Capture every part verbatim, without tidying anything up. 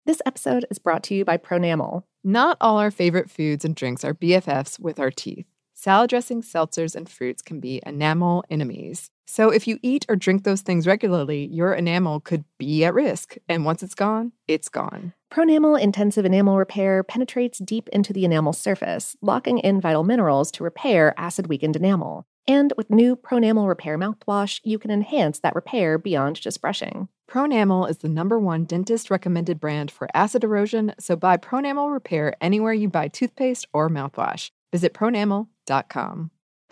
This episode is brought to you by Pronamel. Not all our favorite foods and drinks are B F Fs with our teeth. Salad dressings, seltzers, and fruits can be enamel enemies. So if you eat or drink those things regularly, your enamel could be at risk. And once it's gone, it's gone. Pronamel Intensive Enamel Repair penetrates deep into the enamel surface, locking in vital minerals to repair acid-weakened enamel. And with new Pronamel Repair mouthwash, you can enhance that repair beyond just brushing. Pronamel is the number one dentist-recommended brand for acid erosion, so buy Pronamel Repair anywhere you buy toothpaste or mouthwash. Visit pronamel dot com.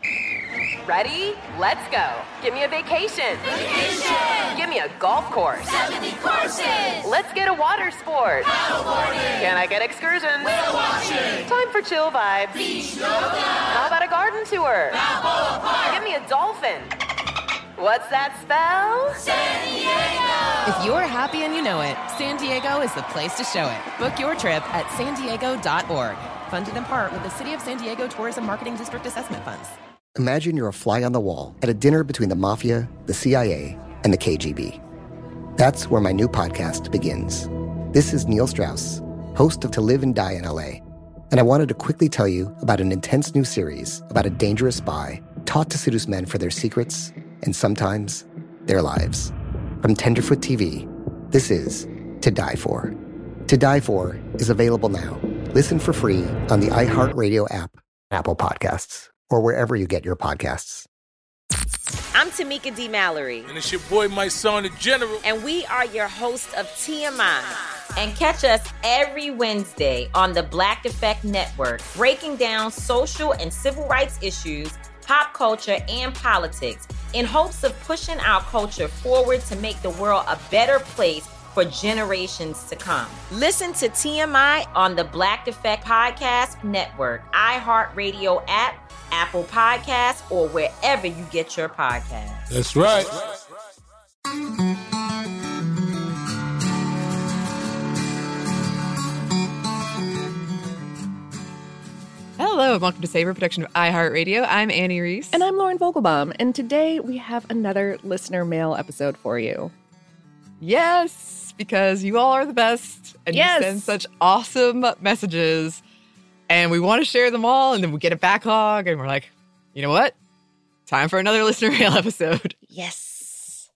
Ready? Let's go. Give me a vacation. Vacation! Give me a golf course. seventy courses! Let's get a water sport. Paddleboarding! Can I get excursions? Whale watching! Time for chill vibes. Beach yoga! How about a garden tour? Balboa Park! Give me a dolphin. What's that spell? San Diego! If you're happy and you know it, San Diego is the place to show it. Book your trip at san diego dot org. Funded in part with the City of San Diego Tourism Marketing District Assessment Funds. Imagine you're a fly on the wall at a dinner between the Mafia, the C I A, and the K G B. That's where my new podcast begins. This is Neil Strauss, host of To Live and Die in L A, and I wanted to quickly tell you about an intense new series about a dangerous spy taught to seduce men for their secrets and sometimes their lives. From Tenderfoot T V, this is To Die For. To Die For is available now. Listen for free on the iHeartRadio app, Apple Podcasts, or wherever you get your podcasts. I'm Tamika D. Mallory. And it's your boy, my son, the General. And we are your hosts of T M I. And catch us every Wednesday on the Black Effect Network, breaking down social and civil rights issues, pop culture, and politics in hopes of pushing our culture forward to make the world a better place for generations to come. Listen to T M I on the Black Effect Podcast Network, iHeartRadio app, Apple Podcasts, or wherever you get your podcasts. That's right. Hello, and welcome to Savor, production of iHeartRadio. I'm Annie Reese. And I'm Lauren Vogelbaum, and today we have another listener mail episode for you. Yes, because you all are the best, and Yes. you send such awesome messages, and we want to share them all, and then we get a backlog, and we're like, you know what? Time for another listener mail episode. Yes.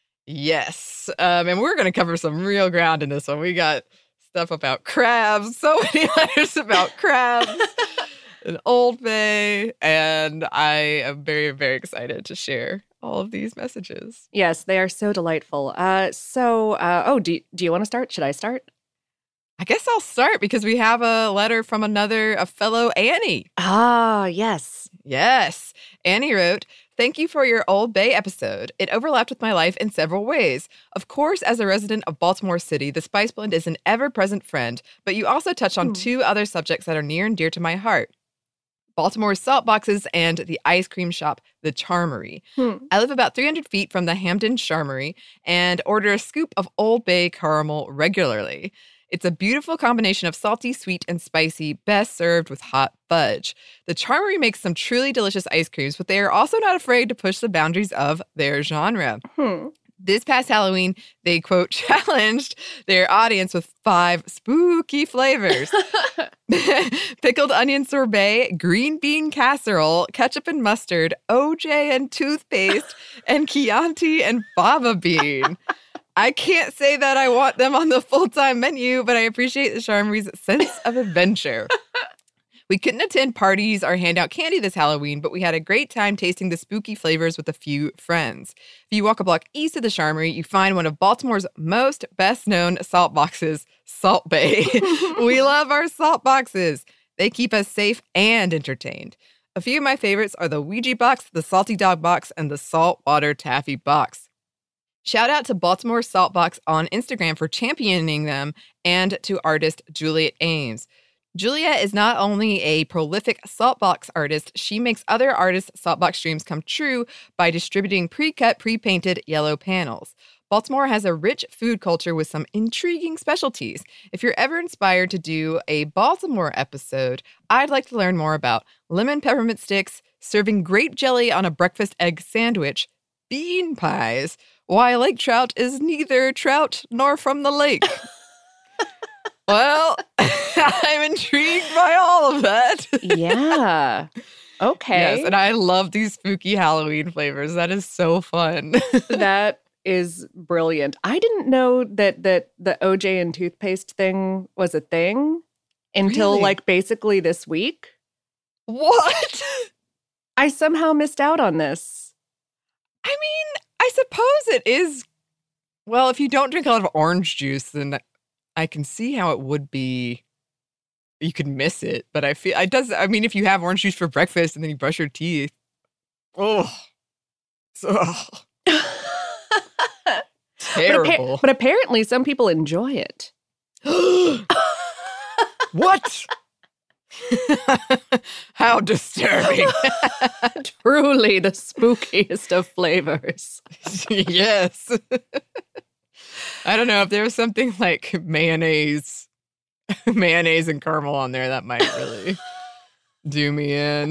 Yes. Um, and we're going to cover some real ground in this one. We got stuff about crabs, so many letters about crabs, and Old Bay, and I am very, very excited to share all of these messages. Yes, they are so delightful. Uh, so, uh, oh, do, do you want to start? Should I start? I guess I'll start because we have a letter from another, a fellow Annie. Ah, yes. Yes. Annie wrote, "Thank you for your Old Bay episode. It overlapped with my life in several ways. Of course, as a resident of Baltimore City, the Spice Blend is an ever-present friend, but you also touched on Hmm. two other subjects that are near and dear to my heart. Baltimore's salt boxes and the ice cream shop, the Charmery. Hmm. I live about three hundred feet from the Hampton Charmery and order a scoop of Old Bay caramel regularly. It's a beautiful combination of salty, sweet, and spicy, best served with hot fudge. The Charmery makes some truly delicious ice creams, but they are also not afraid to push the boundaries of their genre. Hmm. This past Halloween, they, quote, challenged their audience with five spooky flavors. Pickled onion sorbet, green bean casserole, ketchup and mustard, O J and toothpaste, and Chianti and fava bean. I can't say that I want them on the full-time menu, but I appreciate the Charmery's sense of adventure. We couldn't attend parties or hand out candy this Halloween, but we had a great time tasting the spooky flavors with a few friends. If you walk a block east of the Charmery, you find one of Baltimore's most best-known salt boxes, Salt Bay. We love our salt boxes. They keep us safe and entertained. A few of my favorites are the Ouija box, the Salty Dog box, and the Saltwater Taffy box. Shout out to Baltimore Salt Box on Instagram for championing them and to artist Juliet Ames. Juliet is not only a prolific saltbox artist, she makes other artists' saltbox dreams come true by distributing pre-cut, pre-painted yellow panels. Baltimore has a rich food culture with some intriguing specialties. If you're ever inspired to do a Baltimore episode, I'd like to learn more about lemon peppermint sticks, serving grape jelly on a breakfast egg sandwich, bean pies, why lake trout is neither trout nor from the lake. Well, I'm intrigued by all of that. Yeah. Okay. Yes, and I love these spooky Halloween flavors. That is so fun. That is brilliant. I didn't know that that the O J and toothpaste thing was a thing until Really? like basically this week. What? I somehow missed out on this. I mean, I suppose it is. Well, if you don't drink a lot of orange juice, then I can see how it would be. You could miss it, but I feel it does. I mean, if you have orange juice for breakfast and then you brush your teeth, oh, oh. But, appa- Terrible. but apparently some people enjoy it. What? How disturbing. Truly the spookiest of flavors. Yes. I don't know if there was something like mayonnaise, mayonnaise and caramel on there that might really do me in.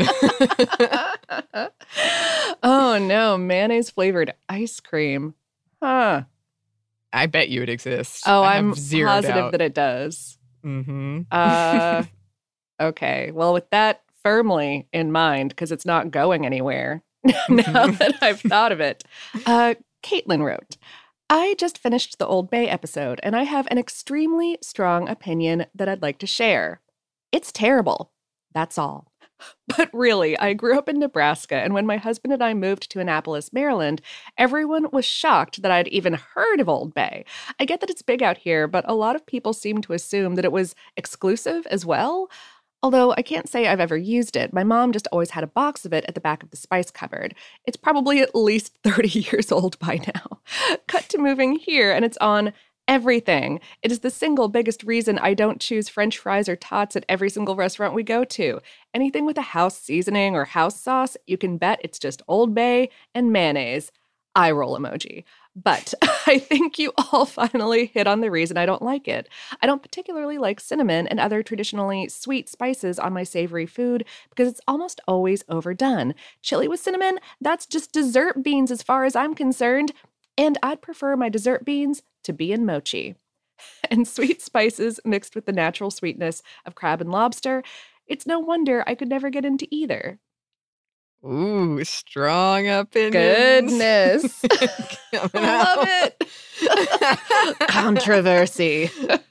Oh no, mayonnaise flavored ice cream. Huh. I bet you it exists. Oh, I have I'm zero positive doubt. that it does. Mm-hmm. Uh, okay. Well, with that firmly in mind, because it's not going anywhere now that I've thought of it, uh, Caitlin wrote, I just finished the Old Bay episode, and I have an extremely strong opinion that I'd like to share. It's terrible. That's all. But really, I grew up in Nebraska, and when my husband and I moved to Annapolis, Maryland, everyone was shocked that I'd even heard of Old Bay. I get that it's big out here, but a lot of people seem to assume that it was exclusive as well. Although I can't say I've ever used it. My mom just always had a box of it at the back of the spice cupboard. It's probably at least thirty years old by now. Cut to moving here, and it's on everything. It is the single biggest reason I don't choose French fries or tots at every single restaurant we go to. Anything with a house seasoning or house sauce, you can bet it's just Old Bay and mayonnaise. Eye roll emoji. But I think you all finally hit on the reason I don't like it. I don't particularly like cinnamon and other traditionally sweet spices on my savory food because it's almost always overdone. Chili with cinnamon, that's just dessert beans as far as I'm concerned. And I'd prefer my dessert beans to be in mochi. And sweet spices mixed with the natural sweetness of crab and lobster, it's no wonder I could never get into either. Ooh, strong opinions. Goodness. Coming Love out. it. Controversy.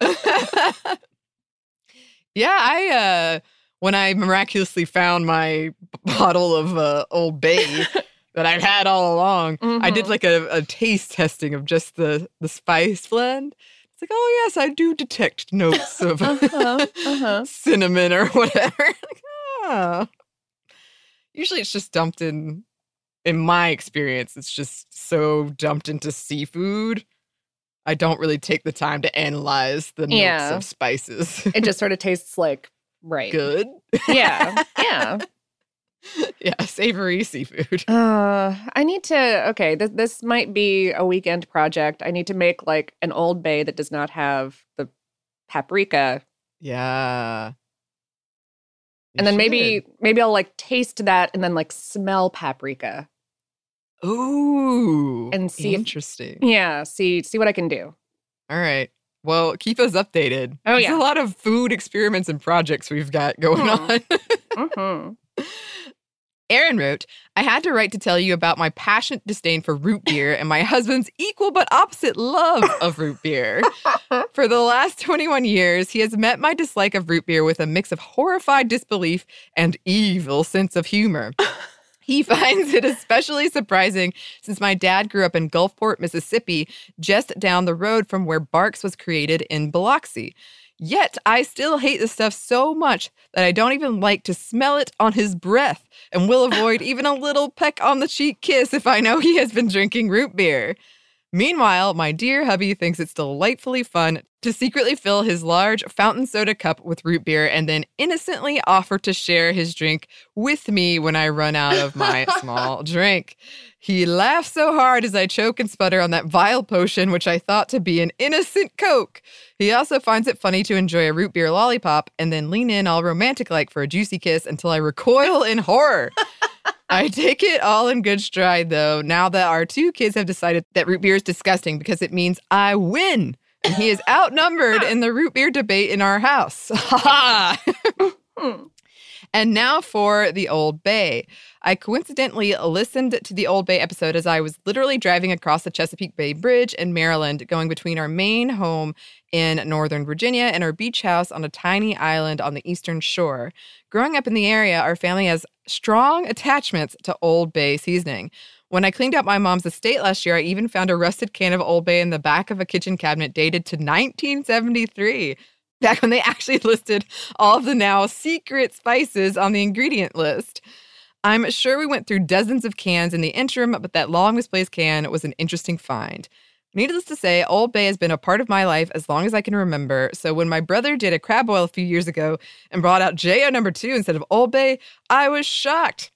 Yeah, I, uh, when I miraculously found my bottle of uh, Old Bay that I'd had all along, Mm-hmm. I did like a, a taste testing of just the, the spice blend. It's like, oh, yes, I do detect notes of Uh-huh, uh-huh. cinnamon or whatever. Like, oh. Usually it's just dumped in, in my experience, it's just so dumped into seafood. I don't really take the time to analyze the notes Yeah. of spices. It just sort of tastes like, right. Good. Yeah, yeah. Yeah, savory seafood. Uh, I need to, okay, th- this might be a weekend project. I need to make like an Old Bay that does not have the paprika. Yeah. You And then maybe should. maybe I'll like taste that and then like smell paprika. Ooh. And see if- interesting. Yeah, see see what I can do. All right. Well, keep us updated. Oh, There's yeah. a lot of food experiments and projects we've got going Hmm. on. Mm-hmm. Aaron wrote, I had to write to tell you about my passionate disdain for root beer and my husband's equal but opposite love of root beer. For the last twenty-one years, he has met my dislike of root beer with a mix of horrified disbelief and evil sense of humor. He finds it especially surprising since my dad grew up in Gulfport, Mississippi, just down the road from where Barks was created in Biloxi. Yet, I still hate this stuff so much that I don't even like to smell it on his breath and will avoid even a little peck on the cheek kiss if I know he has been drinking root beer. Meanwhile, my dear hubby thinks it's delightfully fun to secretly fill his large fountain soda cup with root beer and then innocently offer to share his drink with me when I run out of my small drink. He laughs so hard as I choke and sputter on that vile potion, which I thought to be an innocent Coke. He also finds it funny to enjoy a root beer lollipop and then lean in all romantic-like for a juicy kiss until I recoil in horror. I take it all in good stride, though, now that our two kids have decided that root beer is disgusting because it means I win And he is outnumbered in the root beer debate in our house. Ha ha! And now for the Old Bay. I coincidentally listened to the Old Bay episode as I was literally driving across the Chesapeake Bay Bridge in Maryland, going between our main home in Northern Virginia and our beach house on a tiny island on the eastern shore. Growing up in the area, our family has strong attachments to Old Bay seasoning. When I cleaned out my mom's estate last year, I even found a rusted can of Old Bay in the back of a kitchen cabinet dated to nineteen seventy-three. Back when they actually listed all of the now secret spices on the ingredient list. I'm sure we went through dozens of cans in the interim, but that long misplaced can was an interesting find. Needless to say, Old Bay has been a part of my life as long as I can remember, so when my brother did a crab boil a few years ago and brought out J O number two instead of Old Bay, I was shocked.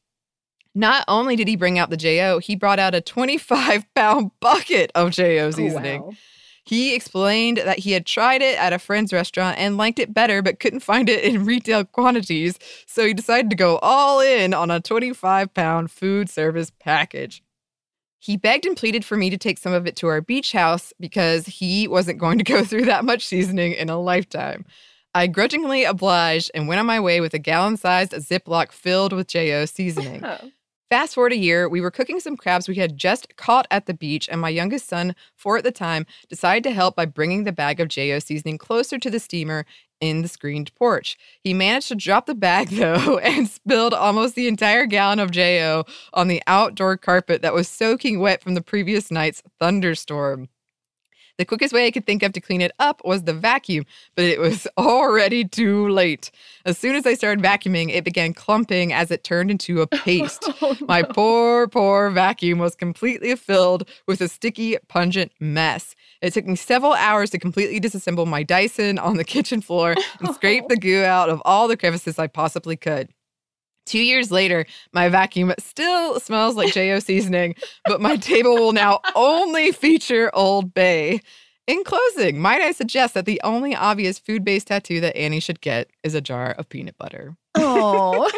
Not only did he bring out the J O, he brought out a twenty-five pound bucket of J O seasoning. Oh, wow. He explained that he had tried it at a friend's restaurant and liked it better, but couldn't find it in retail quantities, so he decided to go all in on a twenty-five pound food service package. He begged and pleaded for me to take some of it to our beach house because he wasn't going to go through that much seasoning in a lifetime. I grudgingly obliged and went on my way with a gallon-sized Ziploc filled with J O seasoning. Fast forward a year, we were cooking some crabs we had just caught at the beach, and my youngest son, four at the time, decided to help by bringing the bag of J O seasoning closer to the steamer in the screened porch. He managed to drop the bag, though, and spilled almost the entire gallon of J O on the outdoor carpet that was soaking wet from the previous night's thunderstorm. The quickest way I could think of to clean it up was the vacuum, but it was already too late. As soon as I started vacuuming, it began clumping as it turned into a paste. Oh, no. My poor, poor vacuum was completely filled with a sticky, pungent mess. It took me several hours to completely disassemble my Dyson on the kitchen floor and scrape the goo out of all the crevices I possibly could. Two years later, my vacuum still smells like J O seasoning, but my table will now only feature Old Bay. In closing, might I suggest that the only obvious food-based tattoo that Annie should get is a jar of peanut butter. Oh.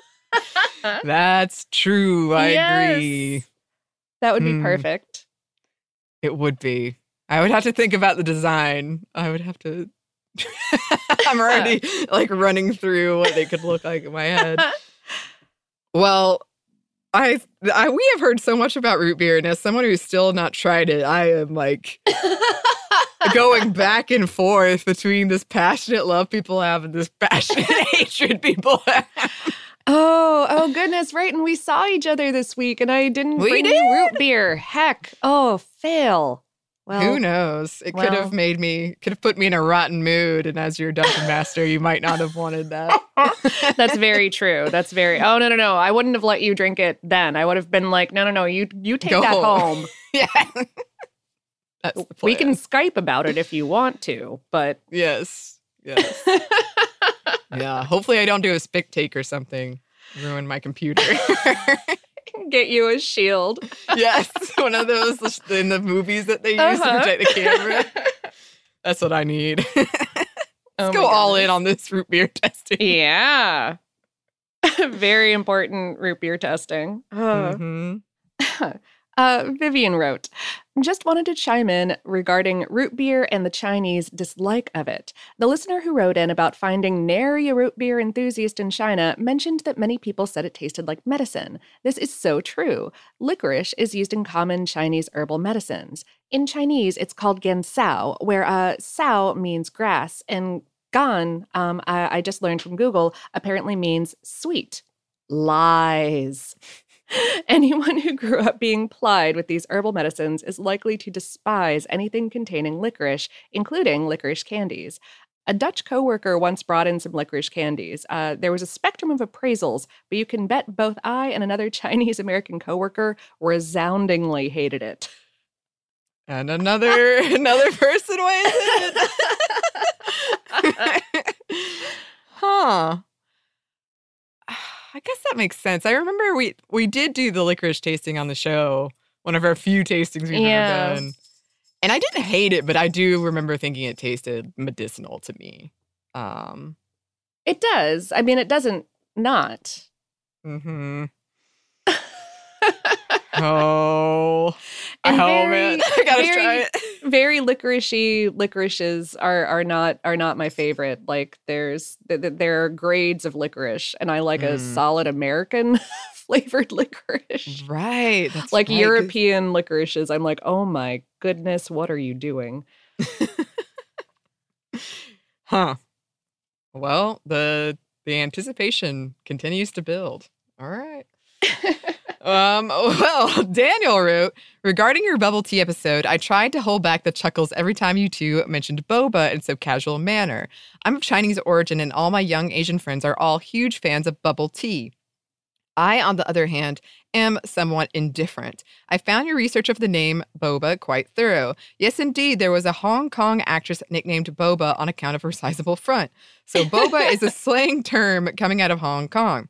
That's true. I yes. agree. That would be mm. perfect. It would be. I would have to think about the design. I would have to... I'm already like running through what they could look like in my head. Well, I, I we have heard so much about root beer, and as someone who's still not tried it, I am like going back and forth between this passionate love people have and this passionate hatred people have. Oh, oh goodness, right. And we saw each other this week, and I didn't we bring did? you root beer. Heck. Oh, fail. Well, who knows? It well, could have made me, could have put me in a rotten mood. And as your dungeon master, you might not have wanted that. That's very true. That's very, oh, no, no, no. I wouldn't have let you drink it then. I would have been like, no, no, no, you you take Go that home. home. Yeah. That's the plan. We can Skype about it if you want to, but. Yes. Yes. Yeah. Hopefully I don't do a spic take or something. Ruin my computer. Get you a shield. Yes, one of those in the movies that they use uh-huh. to protect the camera. That's what I need. Let's oh go all in on this root beer testing. Yeah. Very important root beer testing. Uh. Mm-hmm. Uh, Vivian wrote, just wanted to chime in regarding root beer and the Chinese dislike of it. The listener who wrote in about finding nary a root beer enthusiast in China mentioned that many people said it tasted like medicine. This is so true. Licorice is used in common Chinese herbal medicines. In Chinese, it's called gansao, where uh, sao means grass, and gan, um, I, I just learned from Google, apparently means sweet. Lies. Anyone who grew up being plied with these herbal medicines is likely to despise anything containing licorice, including licorice candies. A Dutch coworker once brought in some licorice candies. Uh, there was a spectrum of appraisals, but you can bet both I and another Chinese-American coworker resoundingly hated it. And another another person weighs in. Huh. I guess that makes sense. I remember we we did do the licorice tasting on the show, one of our few tastings we've yeah. ever done. And I didn't hate it, but I do remember thinking it tasted medicinal to me. Um, it does. I mean, it doesn't not. Mm-hmm. Oh. And oh, very, man. I gotta very, try it. very licoricey licorices are are not are not my favorite. Like there's th- th- there are grades of licorice, and I like mm. a solid American flavored licorice. Right. That's like right. European licorices. I'm like, oh my goodness, what are you doing? Huh. Well, the the anticipation continues to build. All right. um, well, Daniel wrote, regarding your bubble tea episode, I tried to hold back the chuckles every time you two mentioned boba in so casual a manner. I'm of Chinese origin, and all my young Asian friends are all huge fans of bubble tea. I, on the other hand, am somewhat indifferent. I found your research of the name boba quite thorough. Yes, indeed, there was a Hong Kong actress nicknamed Boba on account of her sizable front. So boba is a slang term coming out of Hong Kong.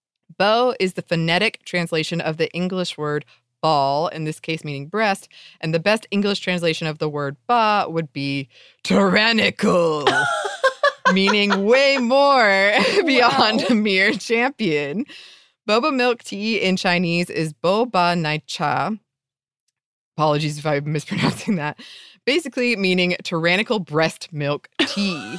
Bo is the phonetic translation of the English word ball, in this case meaning breast, and the best English translation of the word ba would be tyrannical, meaning way more beyond wow. a mere champion. Boba milk tea in Chinese is boba nai cha. Apologies if I'm mispronouncing that. Basically meaning tyrannical breast milk tea.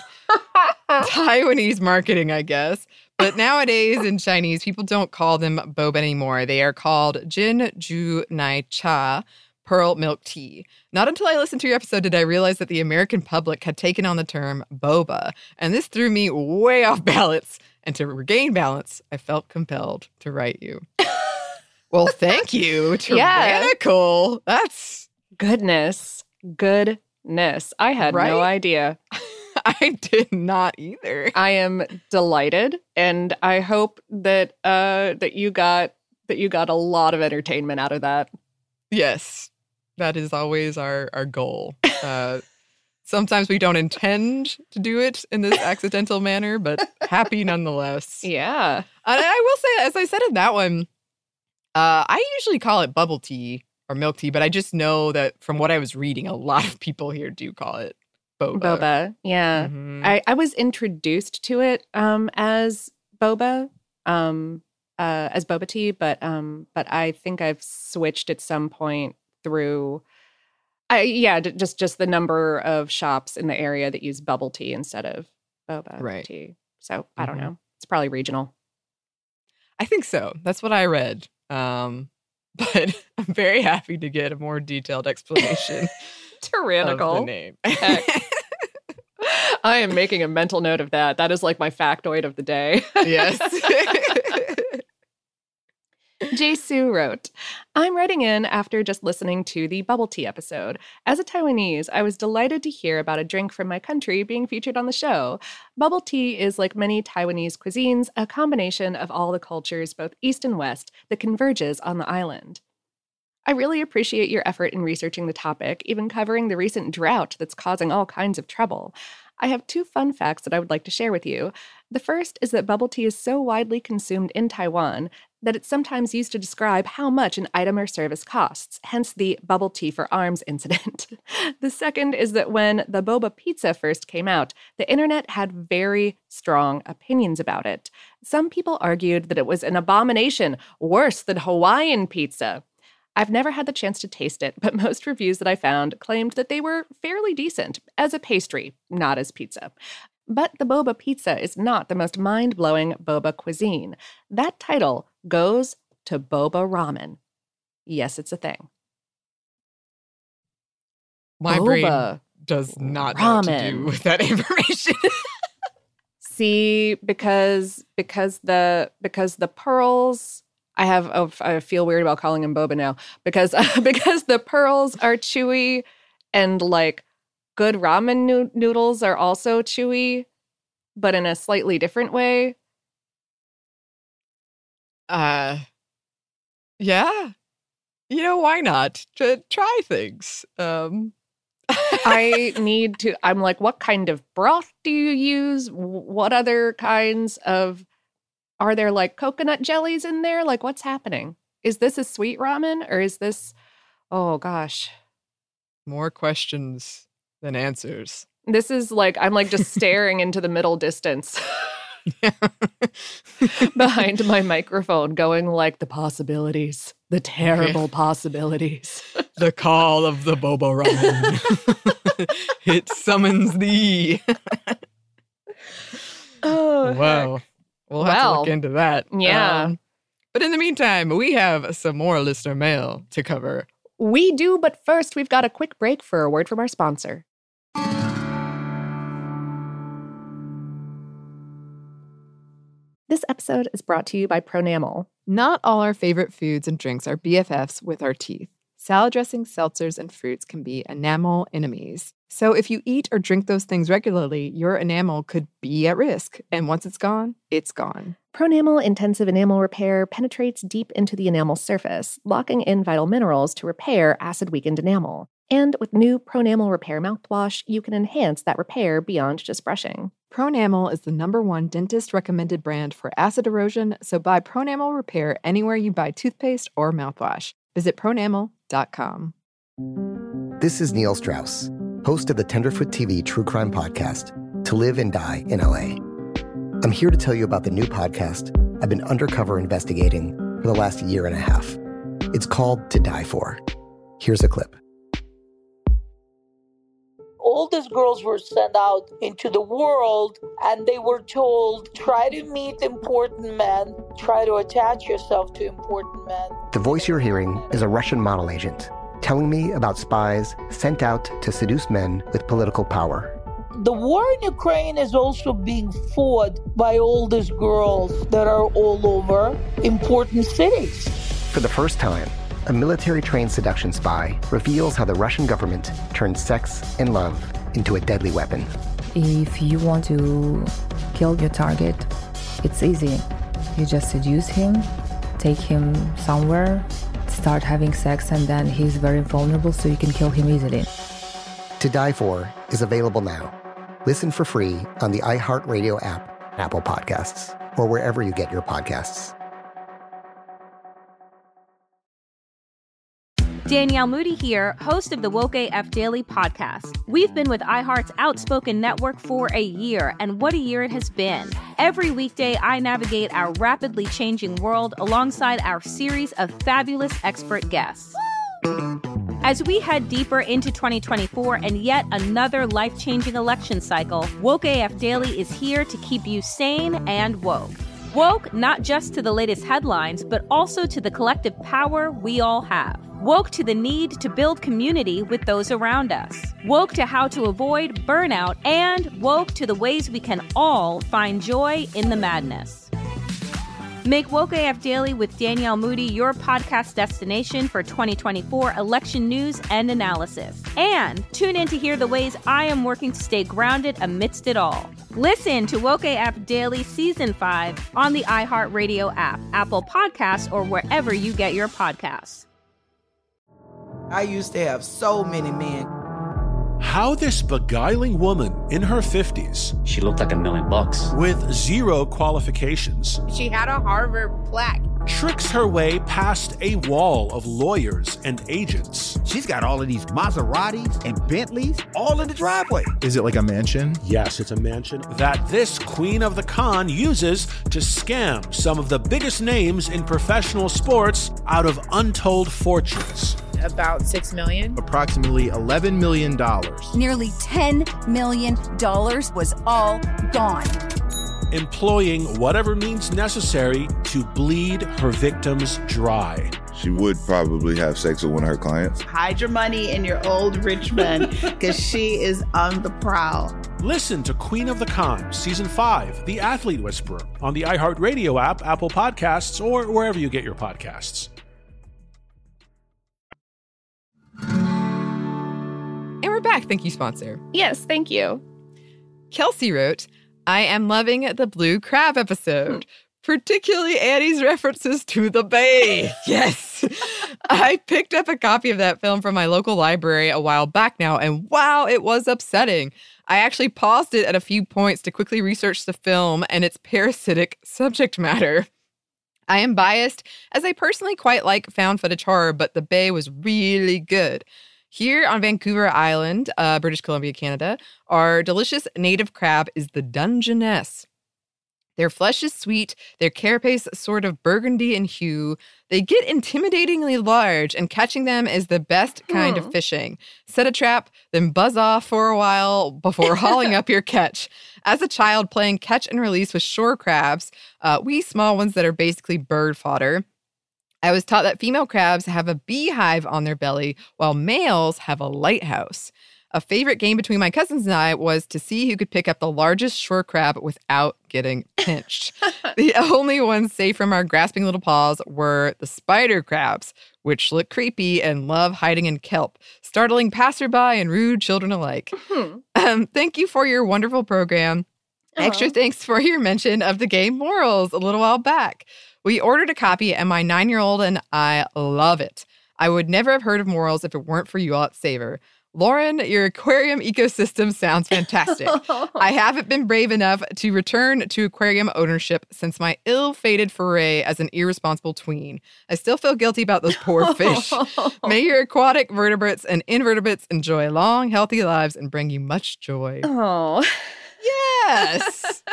Taiwanese marketing, I guess. But nowadays in Chinese, people don't call them boba anymore. They are called Jin Ju Nai Cha, pearl milk tea. Not until I listened to your episode did I realize that the American public had taken on the term boba. And this threw me way off balance. And to regain balance, I felt compelled to write you. Well, thank you. Tyrannical. Yeah. That's... Goodness. Goodness. I had right? no idea. I did not either. I am delighted, and I hope that uh, that you got that you got a lot of entertainment out of that. Yes, that is always our our goal. Uh, sometimes we don't intend to do it in this accidental manner, but happy nonetheless. Yeah, and I will say, as I said in that one, uh, I usually call it bubble tea or milk tea, but I just know that from what I was reading, a lot of people here do call it boba. Boba, yeah. Mm-hmm. I, I was introduced to it um, as boba, um, uh, as boba tea, but um, but I think I've switched at some point through, I, yeah, d- just just the number of shops in the area that use bubble tea instead of boba right. tea. So I don't mm-hmm. know. It's probably regional. I think so. That's what I read. Um, but I'm very happy to get a more detailed explanation. Tyrannical. Of the name. I am making a mental note of that. That is like my factoid of the day. Yes. Jay Sue wrote, I'm writing in after just listening to the bubble tea episode. As a Taiwanese, I was delighted to hear about a drink from my country being featured on the show. Bubble tea is, like many Taiwanese cuisines, a combination of all the cultures, both East and West, that converges on the island. I really appreciate your effort in researching the topic, even covering the recent drought that's causing all kinds of trouble. I have two fun facts that I would like to share with you. The first is that bubble tea is so widely consumed in Taiwan that it's sometimes used to describe how much an item or service costs, hence the bubble tea for arms incident. The second is that when the boba pizza first came out, the internet had very strong opinions about it. Some people argued that it was an abomination, worse than Hawaiian pizza. I've never had the chance to taste it, but most reviews that I found claimed that they were fairly decent as a pastry, not as pizza. But the boba pizza is not the most mind-blowing boba cuisine. That title goes to boba ramen. Yes, it's a thing. My boba brain does not know what to do with that information. See, because because the because the pearls. I have, oh, I feel weird about calling him boba now because uh, because the pearls are chewy and like good ramen no- noodles are also chewy, but in a slightly different way. Uh, yeah, you know, why not? To try things. Um, I need to, I'm like, what kind of broth do you use? What other kinds of Are there like coconut jellies in there? Like what's happening? Is this a sweet ramen or is this, oh gosh. More questions than answers. This is like, I'm like just staring into the middle distance. behind my microphone going like the possibilities, the terrible possibilities. The call of the Bobo Ramen. It summons thee. Oh, wow. heck. We'll have Well, to look into that. yeah. Um, but in the meantime, we have some more listener mail to cover. We do, but first we've got a quick break for a word from our sponsor. This episode is brought to you by Pronamel. Not all our favorite foods and drinks are B F Fs with our teeth. Salad dressings, seltzers, and fruits can be enamel enemies. So if you eat or drink those things regularly, your enamel could be at risk. And once it's gone, it's gone. Pronamel Intensive Enamel Repair penetrates deep into the enamel surface, locking in vital minerals to repair acid-weakened enamel. And with new Pronamel Repair mouthwash, you can enhance that repair beyond just brushing. Pronamel is the number one dentist-recommended brand for acid erosion, so buy Pronamel Repair anywhere you buy toothpaste or mouthwash. Visit pronamel dot com. This is Neil Strauss, host of the Tenderfoot T V true crime podcast, To Live and Die in L A. I'm here to tell you about the new podcast I've been undercover investigating for the last year and a half. It's called To Die For. Here's a clip. All these girls were sent out into the world and they were told, try to meet important men, try to attach yourself to important men. The voice you're hearing is a Russian model agent telling me about spies sent out to seduce men with political power. The war in Ukraine is also being fought by all these girls that are all over important cities. For the first time, a military-trained seduction spy reveals how the Russian government turned sex and love into a deadly weapon. If you want to kill your target, it's easy. You just seduce him, take him somewhere, start having sex, and then he's very vulnerable, so you can kill him easily. To Die For is available now. Listen for free on the iHeartRadio app, Apple Podcasts, or wherever you get your podcasts. Danielle Moody here, host of the Woke A F Daily podcast. We've been with iHeart's Outspoken Network for a year, and what a year it has been. Every weekday, I navigate our rapidly changing world alongside our series of fabulous expert guests. As we head deeper into twenty twenty-four and yet another life-changing election cycle, Woke A F Daily is here to keep you sane and woke. Woke not just to the latest headlines, but also to the collective power we all have. Woke to the need to build community with those around us. Woke to how to avoid burnout, and woke to the ways we can all find joy in the madness. Make Woke A F Daily with Danielle Moody your podcast destination for twenty twenty-four election news and analysis. And tune in to hear the ways I am working to stay grounded amidst it all. Listen to Woke A F Daily Season five on the iHeartRadio app, Apple Podcasts, or wherever you get your podcasts. I used to have so many men. How this beguiling woman in her fifties, she looked like a million bucks, with zero qualifications, she had a Harvard plaque, tricks her way past a wall of lawyers and agents. She's got all of these Maseratis and Bentleys all in the driveway. Is it like a mansion? Yes, it's a mansion that this queen of the con uses to scam some of the biggest names in professional sports out of untold fortunes. About six million dollars. Approximately eleven million dollars. Nearly ten million dollars was all gone. Employing whatever means necessary to bleed her victims dry. She would probably have sex with one of her clients. Hide your money in your old rich man, because she is on the prowl. Listen to Queen of the Con, Season five, The Athlete Whisperer, on the iHeartRadio app, Apple Podcasts, or wherever you get your podcasts. And we're back. Thank you, sponsor. Yes, thank you. Kelsey wrote, I am loving the Blue Crab episode, particularly Annie's references to the Bay. Yes. I picked up a copy of that film from my local library a while back now, and wow, it was upsetting. I actually paused it at a few points to quickly research the film and its parasitic subject matter. I am biased, as I personally quite like found footage horror, but the Bay was really good. Here on Vancouver Island, uh, British Columbia, Canada, our delicious native crab is the Dungeness. Their flesh is sweet, their carapace sort of burgundy in hue. They get intimidatingly large, and catching them is the best kind Hmm. of fishing. Set a trap, then buzz off for a while before hauling up your catch. As a child playing catch and release with shore crabs, uh, wee small ones that are basically bird fodder, I was taught that female crabs have a beehive on their belly, while males have a lighthouse. A favorite game between my cousins and I was to see who could pick up the largest shore crab without getting pinched. The only ones safe from our grasping little paws were the spider crabs, which look creepy and love hiding in kelp, startling passerby and rude children alike. Hmm. Um, thank you for your wonderful program. Extra thanks for your mention of the game Morals a little while back. We ordered a copy, and my nine-year-old and I love it. I would never have heard of Morals if it weren't for you all at Savor. Lauren, your aquarium ecosystem sounds fantastic. I haven't been brave enough to return to aquarium ownership since my ill-fated foray as an irresponsible tween. I still feel guilty about those poor fish. May your aquatic vertebrates and invertebrates enjoy long, healthy lives and bring you much joy. Oh. Yes.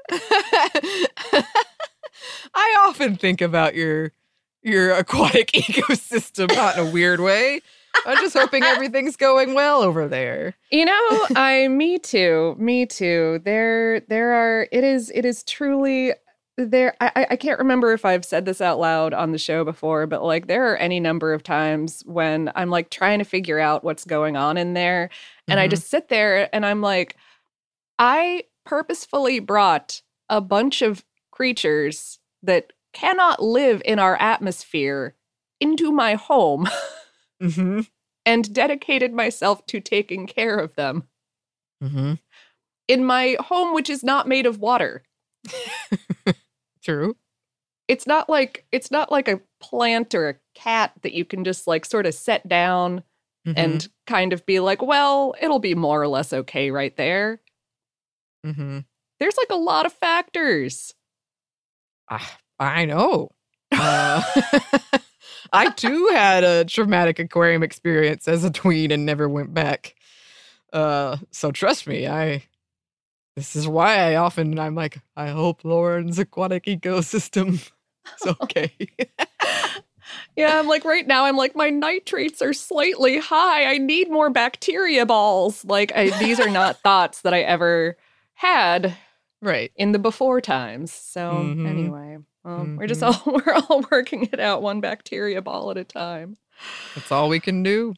I often think about your your aquatic ecosystem, not in a weird way. I'm just hoping everything's going well over there. You know, I me too. Me too. There there are it is it is truly there I I can't remember if I've said this out loud on the show before, but like there are any number of times when I'm like trying to figure out what's going on in there, and I Mhm. just sit there and I'm like, I purposefully brought a bunch of creatures that cannot live in our atmosphere into my home. Mm-hmm. And dedicated myself to taking care of them Mm-hmm. in my home, which is not made of water. True. It's not like it's not like a plant or a cat that you can just like sort of set down Mhm. and kind of be like, well, it'll be more or less okay right there. Mm-hmm. There's like a lot of factors. Ah, I know. Uh, I too had a traumatic aquarium experience as a tween and never went back. Uh, so trust me, I. This is why I often I'm like, I hope Lauren's aquatic ecosystem is okay. Yeah, I'm like right now, I'm like, my nitrates are slightly high. I need more bacteria balls. Like I, these are not thoughts that I ever had right in the before times. So Mhm. anyway, well, we're just all we're all working it out one bacteria ball at a time. That's all we can do.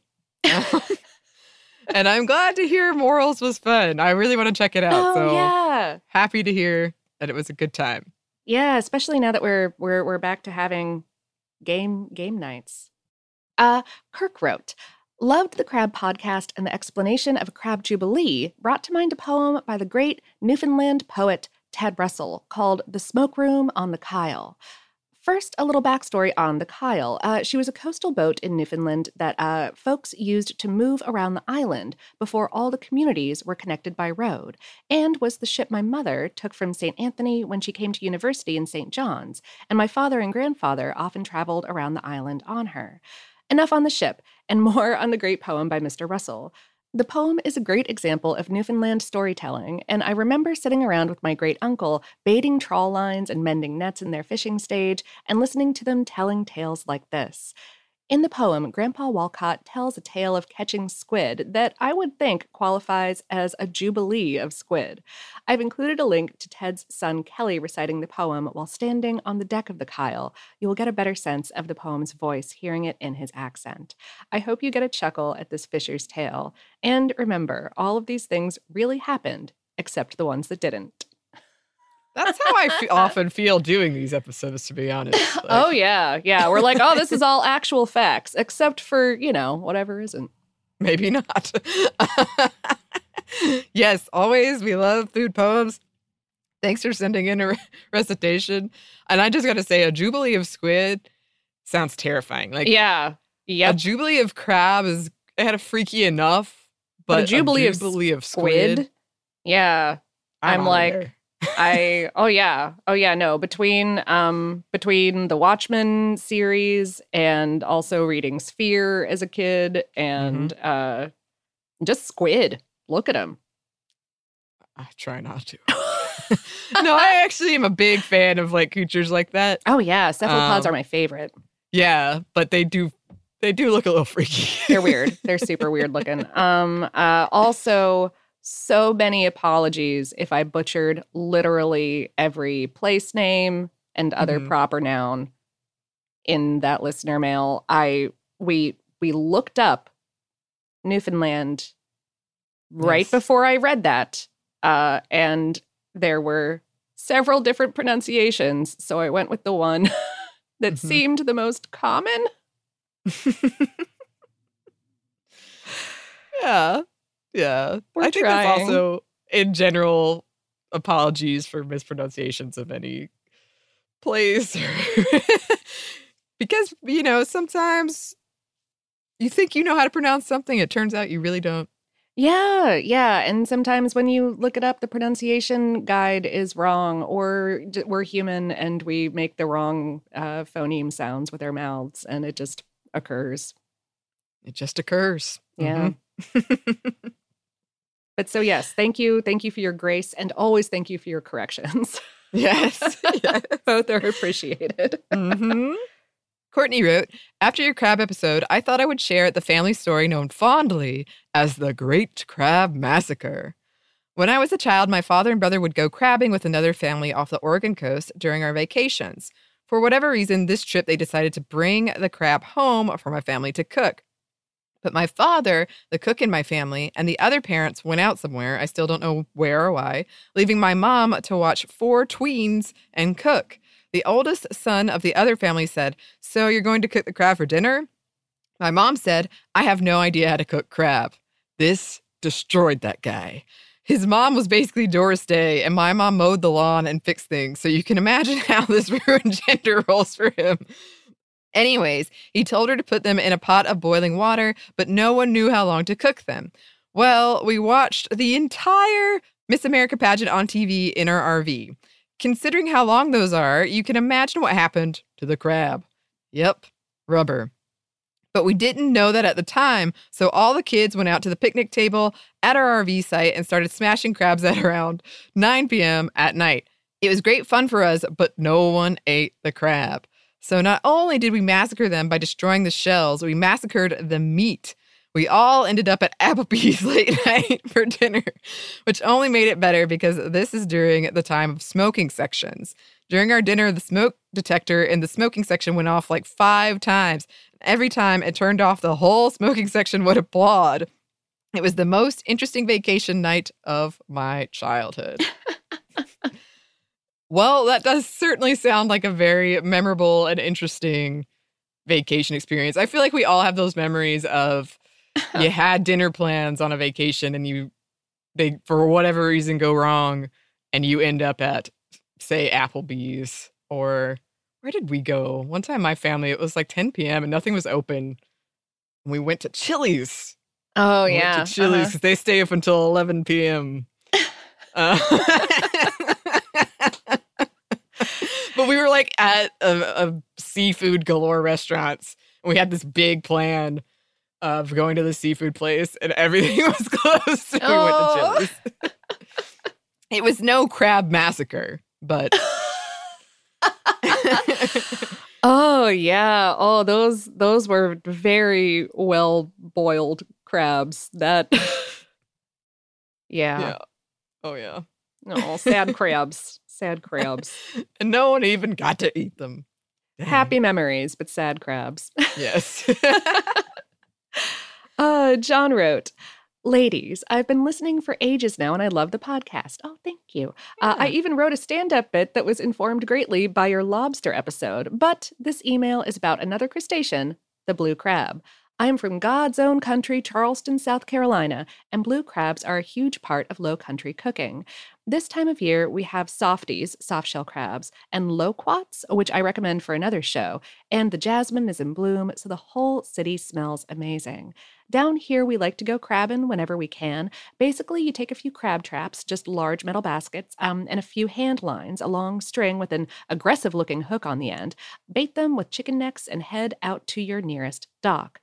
And I'm glad to hear Morals was fun. I really want to check it out. Oh, so yeah. happy to hear that it was a good time. Yeah, especially now that we're we're we're back to having game game nights. Uh, Kirk wrote, loved the Crab podcast and the explanation of a crab jubilee brought to mind a poem by the great Newfoundland poet Ted Russell called The Smoke Room on the Kyle. First, a little backstory on the Kyle. Uh, she was a coastal boat in Newfoundland that uh, folks used to move around the island before all the communities were connected by road, and was the ship my mother took from Saint Anthony when she came to university in Saint John's, and my father and grandfather often traveled around the island on her. Enough on the ship, and more on the great poem by Mister Russell. The poem is a great example of Newfoundland storytelling, and I remember sitting around with my great-uncle, baiting trawl lines and mending nets in their fishing stage, and listening to them telling tales like this. In the poem, Grandpa Walcott tells a tale of catching squid that I would think qualifies as a jubilee of squid. I've included a link to Ted's son Kelly reciting the poem while standing on the deck of the Kyle. You will get a better sense of the poem's voice hearing it in his accent. I hope you get a chuckle at this fisher's tale. And remember, all of these things really happened, except the ones that didn't. That's how I fe- often feel doing these episodes, to be honest. Like, Oh, yeah. Yeah. We're like, oh, this is all actual facts, except for, you know, whatever isn't. maybe not. Yes, always. We love food poems. Thanks for sending in a re- recitation. And I just got to say, a jubilee of squid sounds terrifying. Like, Yeah. Yep. a jubilee of crab is kind of freaky enough, but, But a jubilee of jubilee of squid. Squid? Yeah. I'm I'm, outta like, there. I, oh, yeah. Oh, yeah. No, between, um, between the Watchmen series and also reading Sphere as a kid and, uh, just Squid. Look at him. I try not to. No, I actually am a big fan of like creatures like that. Oh yeah, cephalopods Um, are my favorite. Yeah, but they do they do look a little freaky. They're weird. They're super weird looking. Um, uh, also, so many apologies if I butchered literally every place name and other Mhm. proper noun in that listener mail. I we we looked up Newfoundland right Yes. before I read that, uh, and there were several different pronunciations. So I went with the one that Mhm. seemed the most common. Yeah. Yeah. We're I think trying. that's also, in general, apologies for mispronunciations of any place. Because, you know, sometimes you think you know how to pronounce something, it turns out you really don't. Yeah, yeah. And sometimes when you look it up, the pronunciation guide is wrong, or j- we're human and we make the wrong uh, phoneme sounds with our mouths, and it just occurs. It just occurs. Yeah. Mhm. But so, yes, thank you. Thank you for your grace, and always thank you for your corrections. Yes. Yes. Both are appreciated. hmm Courtney wrote, after your crab episode, I thought I would share the family story known fondly as the Great Crab Massacre. When I was a child, my father and brother would go crabbing with another family off the Oregon coast during our vacations. For whatever reason, this trip they decided to bring the crab home for my family to cook. But my father, the cook in my family, and the other parents went out somewhere, I still don't know where or why, leaving my mom to watch four tweens and cook. The oldest son of the other family said, "So you're going to cook the crab for dinner?" My mom said, "I have no idea how to cook crab." This destroyed that guy. His mom was basically Doris Day, and my mom mowed the lawn and fixed things, so you can imagine how this ruined gender roles for him. Anyways, he told her to put them in a pot of boiling water, but no one knew how long to cook them. Well, we watched the entire Miss America pageant on T V in our R V. Considering how long those are, you can imagine what happened to the crab. Yep, rubber. But we didn't know that at the time, so all the kids went out to the picnic table at our R V site and started smashing crabs at around nine p.m. at night. It was great fun for us, but no one ate the crab. So not only did we massacre them by destroying the shells, we massacred the meat. We all ended up at Applebee's late night for dinner, which only made it better because this is during the time of smoking sections. During our dinner, the smoke detector in the smoking section went off like five times. Every time it turned off, the whole smoking section would applaud. It was the most interesting vacation night of my childhood. Well, that does certainly sound like a very memorable and interesting vacation experience. I feel like we all have those memories of you had dinner plans on a vacation and you, they, for whatever reason, go wrong and you end up at, say, Applebee's, or where did we go? One time my family, it was like ten p.m. and nothing was open. And we went to Chili's. Oh, We yeah. went to Chili's because Uh-huh. they stay up until eleven p.m. Uh, but we were like at a, a seafood galore restaurants. And we had this big plan of going to the seafood place, and everything was closed. So we Oh. went to Chili's. It was no crab massacre, but Oh, yeah. Oh, those those were very well boiled crabs. That yeah. yeah. Oh yeah. No, sad crabs. Sad crabs. And no one even got to eat them. Happy memories, but sad crabs. Yes. Uh, John wrote, ladies, I've been listening for ages now and I love the podcast. Oh, thank you. Uh, I even wrote a stand-up bit that was informed greatly by your lobster episode, but this email is about another crustacean, the blue crab. I am from God's own country, Charleston, South Carolina, and blue crabs are a huge part of low country cooking. This time of year, we have softies, soft-shell crabs, and loquats, which I recommend for another show, and the jasmine is in bloom, so the whole city smells amazing. Down here, we like to go crabbing whenever we can. Basically, you take a few crab traps, just large metal baskets, um, and a few hand lines, a long string with an aggressive-looking hook on the end. Bait them with chicken necks and head out to your nearest dock.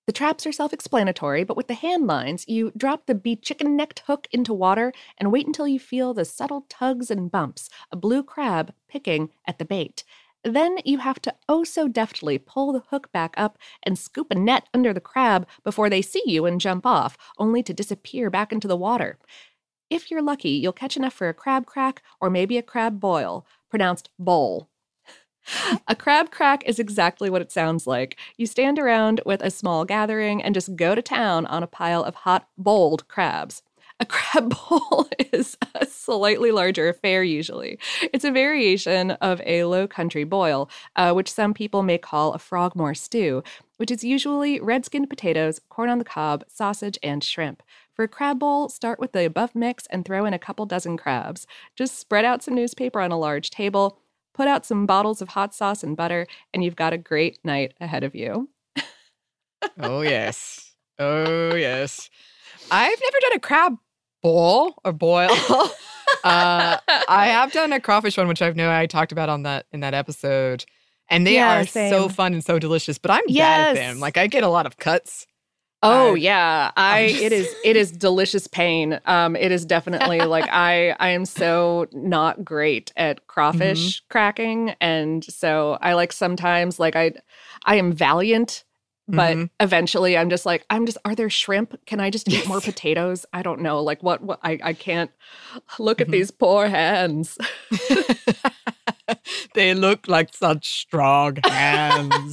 The traps are self-explanatory, but with the hand lines, you drop the be-chicken-necked hook into water and wait until you feel the subtle tugs and bumps, a blue crab picking at the bait. Then you have to oh so deftly pull the hook back up and scoop a net under the crab before they see you and jump off, only to disappear back into the water. If you're lucky, you'll catch enough for a crab crack or maybe a crab boil, pronounced bowl. A crab crack is exactly what it sounds like. You stand around with a small gathering and just go to town on a pile of hot, boiled crabs. A crab bowl is a slightly larger affair usually. It's a variation of a low country boil, uh, which some people may call a frogmore stew, which is usually red-skinned potatoes, corn on the cob, sausage, and shrimp. For a crab bowl, start with the above mix and throw in a couple dozen crabs. Just spread out some newspaper on a large table, put out some bottles of hot sauce and butter, and you've got a great night ahead of you. Oh, yes. Oh, yes. I've never done a crab bowl or boil. uh, I have done a crawfish one, which I know I talked about on that in that episode. And they Yeah, are same. so fun and so delicious, but I'm Yes. bad at them. Like, I get a lot of cuts. Oh I- yeah, I I'm just- it is it is delicious pain. Um, it is definitely like I I am so not great at crawfish cracking, and so I like sometimes like I I am valiant, but Mhm. eventually I'm just like I'm just are there shrimp? Can I just eat more potatoes? I don't know. Like what what I I can't look at these poor hands. They look like such strong hands.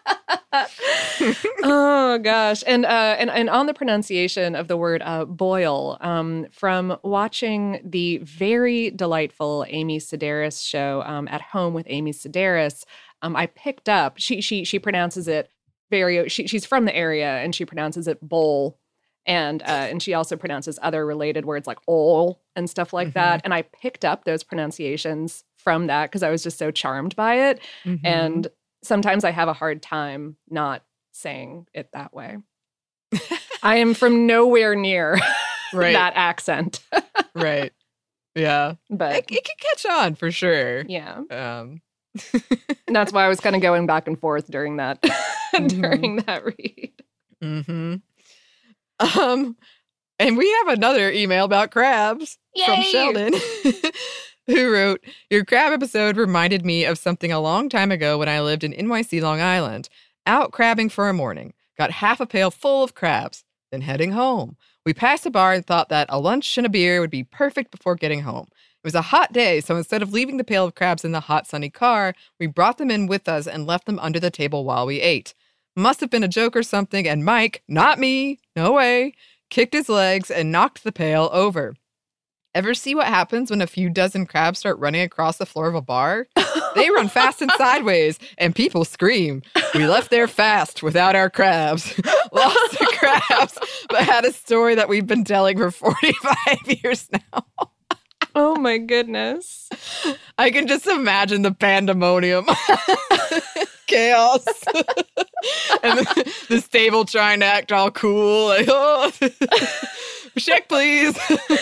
Oh gosh, and uh, and and on the pronunciation of the word uh, boil, um, from watching the very delightful Amy Sedaris show um, At Home with Amy Sedaris, um, I picked up she she she pronounces it very. She, she's from the area and she pronounces it bowl, and uh, and she also pronounces other related words like oil and stuff like Mhm. that. And I picked up those pronunciations from that because I was just so charmed by it, Mhm. and sometimes I have a hard time not saying it that way. I am from nowhere near Right. that accent. Right. Yeah. But It, it can catch on for sure. yeah, Um, and that's why I was kind of going back and forth during that during that read. hmm Um, and we have another email about crabs from Yay! Sheldon, who wrote, "Your crab episode reminded me of something a long time ago when I lived in N Y C, Long Island. Out crabbing for a morning, got half a pail full of crabs, then heading home. We passed a bar and thought that a lunch and a beer would be perfect before getting home. It was a hot day, so instead of leaving the pail of crabs in the hot, sunny car, we brought them in with us and left them under the table while we ate. Must have been a joke or something, and Mike, not me, no way, kicked his legs and knocked the pail over. Ever see what happens when a few dozen crabs start running across the floor of a bar? They run fast and sideways, and people scream. We left there fast without our crabs. Lost the crabs, but had a story that we've been telling for forty-five years now." Oh my goodness. I can just imagine the pandemonium. Chaos. And the, the stable trying to act all cool. Like, oh, check, please.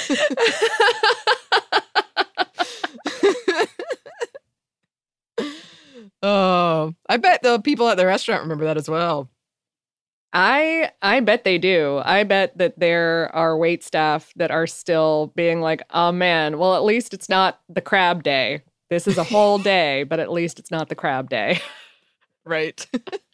Oh, I bet the people at the restaurant remember that as well. I I bet they do. I bet that there are wait staff that are still being like, "Oh man, well at least it's not the crab day. This is a whole day, but at least it's not the crab day." Right.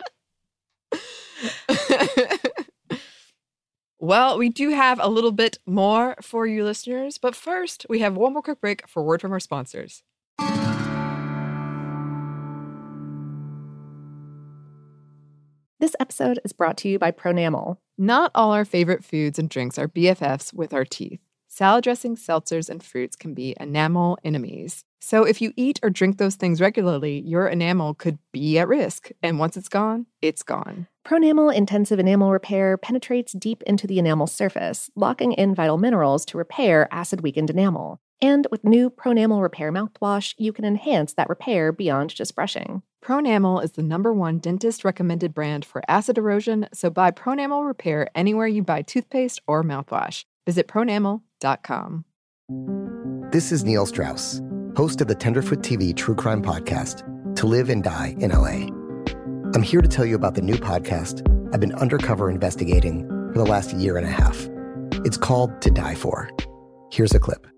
Well, we do have a little bit more for you listeners, but first we have one more quick break for word from our sponsors. This episode is brought to you by Pronamel. Not all our favorite foods and drinks are B F Fs with our teeth. Salad dressings, seltzers, and fruits can be enamel enemies. So if you eat or drink those things regularly, your enamel could be at risk. And once it's gone, it's gone. Pronamel Intensive Enamel Repair penetrates deep into the enamel surface, locking in vital minerals to repair acid-weakened enamel. And with new Pronamel Repair mouthwash, you can enhance that repair beyond just brushing. Pronamel is the number one dentist-recommended brand for acid erosion, so buy Pronamel Repair anywhere you buy toothpaste or mouthwash. Visit pronamel dot com. This is Neil Strauss, host of the Tenderfoot T V true crime podcast, To Live and Die in L A. I'm here to tell you about the new podcast, I've been undercover investigating for the last year and a half. It's called To Die For. Here's a clip.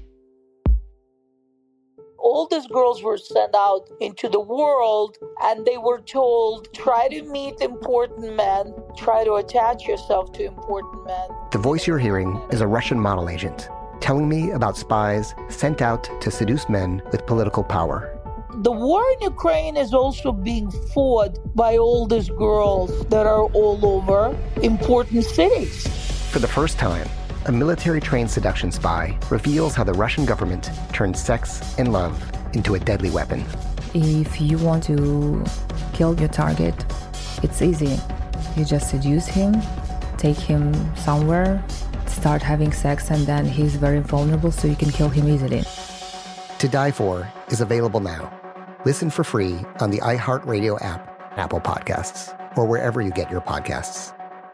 All these girls were sent out into the world and they were told, try to meet important men, try to attach yourself to important men. The voice you're hearing is a Russian model agent telling me about spies sent out to seduce men with political power. The war in Ukraine is also being fought by all these girls that are all over important cities. For the first time, a military-trained seduction spy reveals how the Russian government turned sex and love into a deadly weapon. If you want to kill your target, it's easy. You just seduce him, take him somewhere, start having sex, and then he's very vulnerable, so you can kill him easily. To Die For is available now. Listen for free on the iHeartRadio app, Apple Podcasts, or wherever you get your podcasts.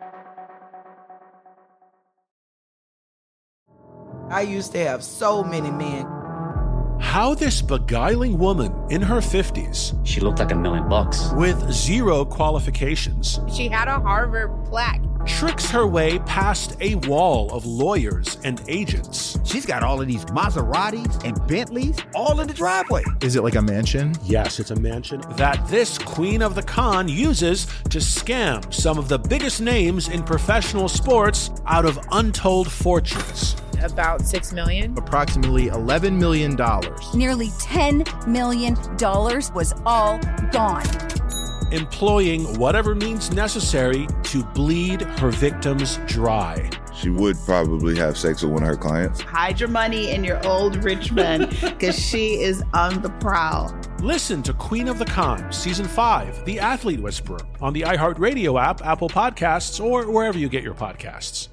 I used to have so many men. How this beguiling woman in her fifties, she looked like a million bucks, with zero qualifications, She had a Harvard plaque. tricks her way past a wall of lawyers and agents. She's got all of these Maseratis and Bentleys all in the driveway. Is it like a mansion? Yes, it's a mansion that this queen of the con uses to scam some of the biggest names in professional sports out of untold fortunes. About six million. Approximately eleven million dollars. Nearly ten million dollars was all gone. Employing whatever means necessary to bleed her victims dry. She would probably have sex with one of her clients. Hide your money in your old rich men, because she is on the prowl. Listen to Queen of the Con, Season five, The Athlete Whisperer, on the iHeartRadio app, Apple Podcasts, or wherever you get your podcasts.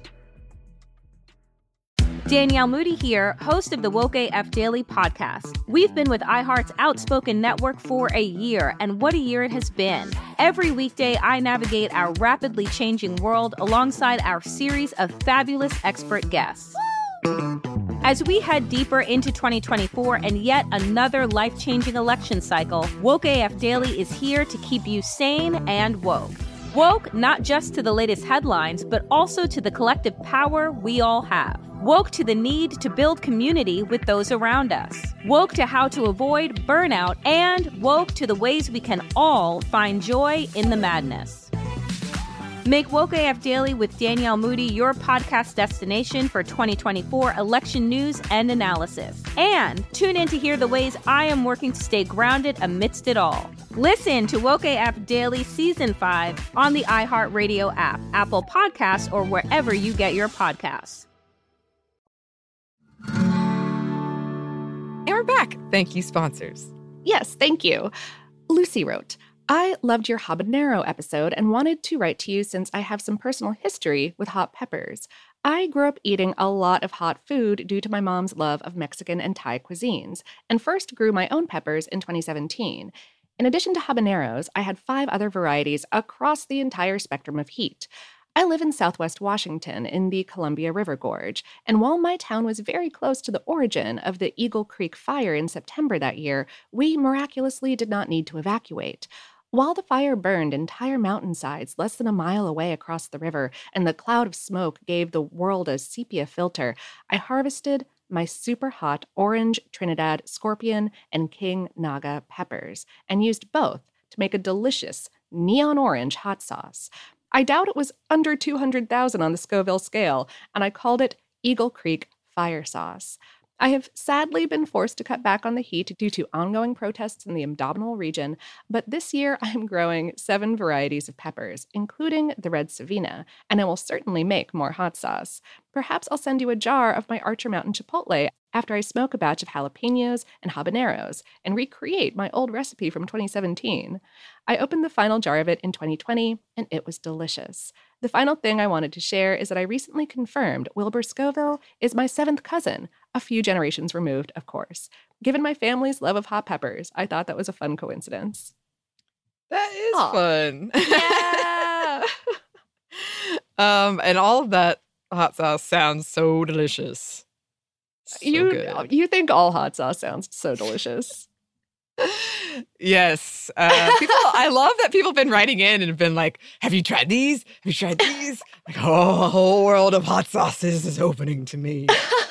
Danielle Moody here, host of the Woke A F Daily podcast. We've been with iHeart's Outspoken Network for a year, and what a year it has been. Every weekday, I navigate our rapidly changing world alongside our series of fabulous expert guests. As we head deeper into twenty twenty-four and yet another life-changing election cycle, Woke A F Daily is here to keep you sane and woke. Woke not just to the latest headlines, but also to the collective power we all have. Woke to the need to build community with those around us. Woke to how to avoid burnout, and woke to the ways we can all find joy in the madness. Make Woke A F Daily with Danielle Moody your podcast destination for twenty twenty-four election news and analysis. And tune in to hear the ways I am working to stay grounded amidst it all. Listen to Woke A F Daily Season five on the iHeartRadio app, Apple Podcasts, or wherever you get your podcasts. And we're back. Thank you, sponsors. Yes, thank you. Lucy wrote, I loved your habanero episode and wanted to write to you since I have some personal history with hot peppers. I grew up eating a lot of hot food due to my mom's love of Mexican and Thai cuisines, and first grew my own peppers in twenty seventeen. In addition to habaneros, I had five other varieties across the entire spectrum of heat. I live in southwest Washington in the Columbia River Gorge, and while my town was very close to the origin of the Eagle Creek fire in September that year, we miraculously did not need to evacuate. While the fire burned entire mountainsides less than a mile away across the river, and the cloud of smoke gave the world a sepia filter, I harvested my super hot orange Trinidad Scorpion and King Naga peppers, and used both to make a delicious neon orange hot sauce. I doubt it was under two hundred thousand on the Scoville scale, and I called it Eagle Creek Fire Sauce. I have sadly been forced to cut back on the heat due to ongoing protests in the Abdominal region, but this year I am growing seven varieties of peppers, including the red Savina, and I will certainly make more hot sauce. Perhaps I'll send you a jar of my Archer Mountain Chipotle after I smoke a batch of jalapenos and habaneros and recreate my old recipe from twenty seventeen. I opened the final jar of it in twenty twenty, and it was delicious. The final thing I wanted to share is that I recently confirmed Wilbur Scoville is my seventh cousin, a few generations removed, of course. Given my family's love of hot peppers, I thought that was a fun coincidence. That is Aww. fun. Yeah. um, and all of that hot sauce sounds so delicious. So you good. you think all hot sauce sounds so delicious. Yes. Uh, people, I love that people have been writing in and have been like, have you tried these? Have you tried these? Like, oh, a whole world of hot sauces is opening to me.